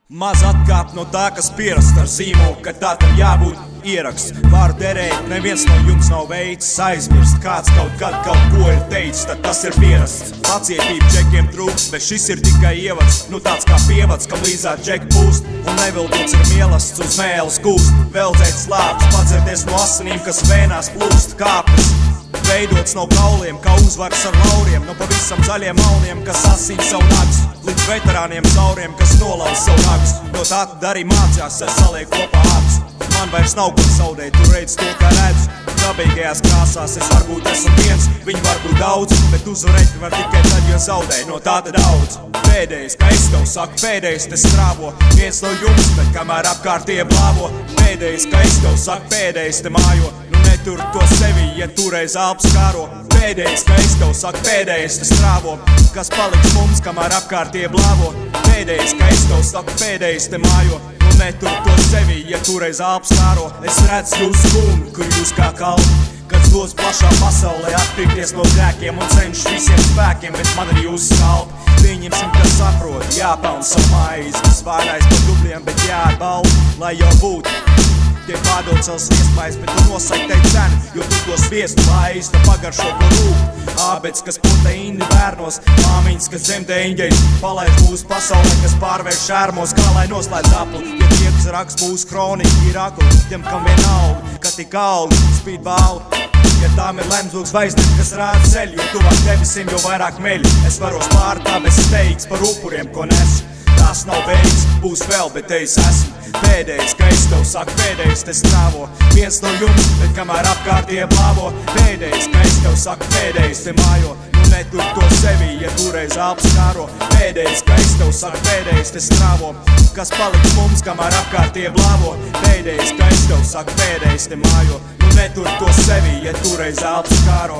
Maz atkāp no tā, kas pierast ar zīmogu, ka tā tam jābūt ieraksts. Varu derēt, neviens no jums nav veicis aizmirst. Kāds kaut kad kaut ko ir teicis, tad tas ir pierasts. Pacietība džekiem trūkst, bet šis ir tikai ievads. Nu tāds kā pievads, kam līdzā džeki pūst. Un nevildots ir mielasts uz mēles kūst. Veldzēts lāps, padzerties no asinīm, kas vēnās plūst. Kāpnes veidots no kauliem, kā uzvars ar lauriem. No pavisam zaļiem mauniem, kas asīn savu nagus. Līdz veterāniem cauriem, kas nolauz savu nagus. No tā tad arī mācījās, saliek kopā ātus. Man vairs nav ko zaudēt, tu redz to, kā redzu. Dabīgajās krāsās es varbūt esmu viens, viņi varbūt daudz, bet uzvarēt var tikai tad, jo zaudē, no tā tad daudz. Pēdējais, kā es tev saku, pēdējais te strāvo, viens no jums, bet kamēr apkārtie blāvo. Pēdējais, kā es tev saku, pēdējais te mājo, nu netur to sevi, ja tureiz alps kāro. Pēdējais, kā es tev saku, pēdējais te strāvo, kas paliks mums, kamēr apkārtie blāvo. Pēdējais, kā es tev saku, pēdējais te mājo, nu netur to sevi, ja tureiz alps kāro. Es redzu jūsu gumi, kur jūs kā kalni, kad dos plašā pasaulē atpirkties no grēkiem un cenšas visiem spēkiem, bet man ir jūsu skalpi. Pieņemsim, ka saprot, jāpelna savu maizi, kas vārnais par dubļiem, bet jāatbalda, lai jau būtu. Tie pārdod savus viesmais, bet tu nosaki tei cenu, jo tu to sviestu laiz, ta pagaršo ko rūp. Ābets, kas proteīni bērnos, māmiņas, kas zemdeņģeļus, palaid mūsu pasaulē, kas pārvērš šērmos, kā lai noslēdz apli. Ja tie, kas raksta mūsu kroniku, ir akli, tiem, kam vienalga, ka tik alga, spīd bāli. Ja tām ir lemzūks vaisnība, kas rāda ceļu, jo tuvāk debesīm, jo vairāk meļu. Es varos pār tā bez steigas par upuriem, ko nesu. Tas nav beigas, būs vēl, bet te es esmu. Pēdējais, ka es tev saku, pēdējais te strāvo. Viens no jums, bet kamēr apkārtie blāvo. Pēdējais, ka es tev saku, pēdējais te mājo. Nu netur to sevi, ja tureiz alps kāro. Pēdējais, ka es tev saku, pēdējais te strāvo. Kas paliks mums, kamēr apkārtie blāvo. Pēdējais, ka es tev saku, pēdējais te mājo. Nu netur to sevi, ja tureiz alps kāro.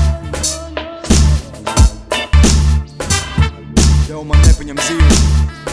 Tev man nepaņem dzīvi.